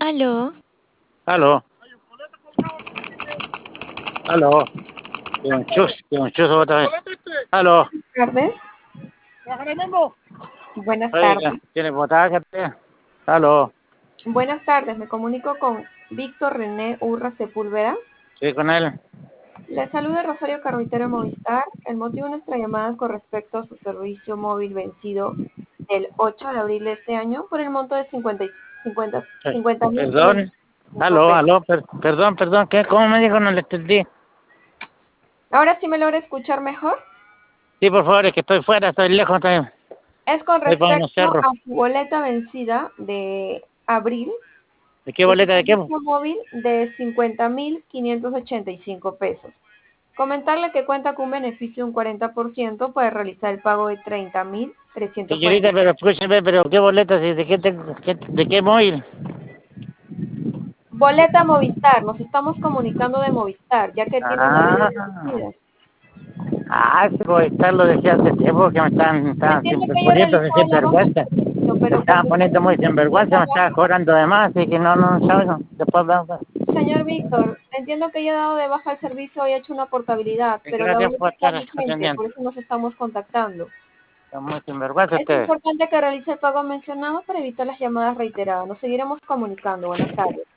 Aló, Aló, aló, que un chus otra vez. Aló, Tardes. Buenas oiga, tardes. ¿tiene botaca? Aló, Buenas tardes. Me comunico con Víctor René Urra Sepúlveda. sí, con él. Le saluda Rosario Carruitero Movistar. El motivo de nuestra llamada es con respecto a su servicio móvil vencido del 8 de abril de este año por el monto de 50.000 Perdón, aló, pesos. aló, perdón, ¿qué? ¿Cómo me dijo? No le entendí. Ahora sí me logra escuchar mejor. Sí, por favor, es que estoy fuera, estoy lejos, Es con estoy para unos respecto cerros. a su boleta vencida de abril ¿De qué de su boleta de qué? servicio móvil de 50.585 pesos. Comentarle que cuenta con un beneficio de un 40% para realizar el pago de 30.340. Señorita, pero escúcheme, pero ¿qué boleta? ¿De qué, de qué móvil? Boleta Movistar, nos estamos comunicando de Movistar, ya que tiene la Ah, boleta vencida. sí, pues estar lo decía hace tiempo que me estaban Entiendo que haya poniendo realizado sin la baja vergüenza. servicio, Me pero estaban cuando usted poniendo muy realiza sinvergüenza, esta me estaban baja, cobrando de más, así que no salgo. Después vamos. señor Víctor, entiendo que haya dado de baja el servicio y ha hecho una portabilidad, pero la Gracias boleta por está estar vigente, atendiendo. por eso nos estamos contactando. Son muy sinvergüenza Es ustedes. importante que realice el pago mencionado para evitar las llamadas reiteradas. Nos seguiremos comunicando. Buenas tardes.